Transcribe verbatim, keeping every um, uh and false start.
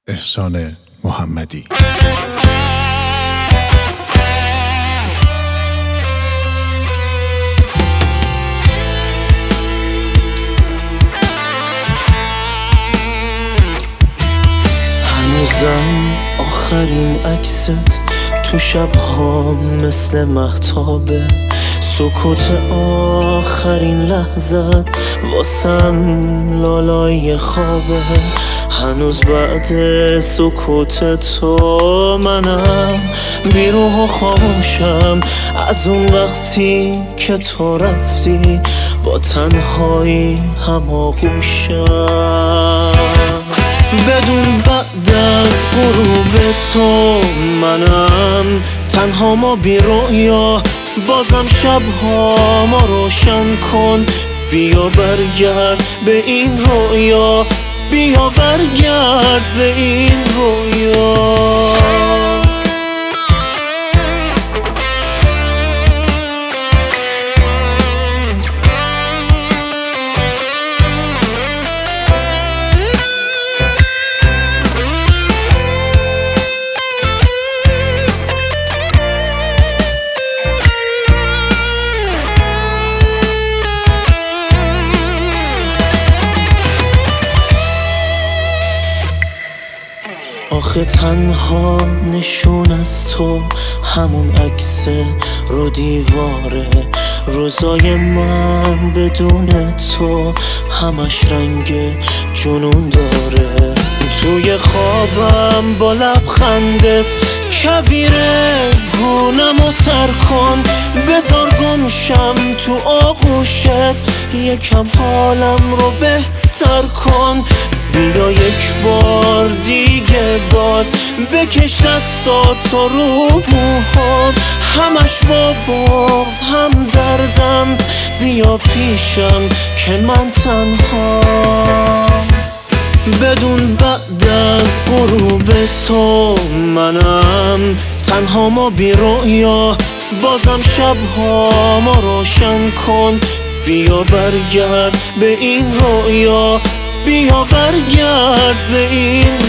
احسان محمدی. هنوزم آخرین عکست تو شبها مثل مهتابه، سکوت آخرین لحظت واسم لالای خوابه. هنوز بعد سکوت تو منم بیروح و خاموشم از اون وقتی که تو رفتی، با تنهایی هماغوشم. بدون بعد از غروب تو منم تنها ما بی رویا، بازم شبها ما روشن کن. بیا برگرد به این رویا، بیا برگرد به این رویا. آخه تنها نشون از تو همون عکس رو دیواره، روزای من بدون تو همش رنگ جنون داره. توی خوابم با لبخندت کویره گونم و تر کن، بذار گمشم تو آغوشت یکم حالم رو بهتر کن. بیا یک بار دیگه باز بکش دستاتو رو موهام، همش با بغض هم دردم. بیا پیشم که من تنها بدون بعد از غروب تو منم تنها ما بی رویا، بازم شبها ما روشن کن. بیا برگرد به این رویا، بیا برگرد به این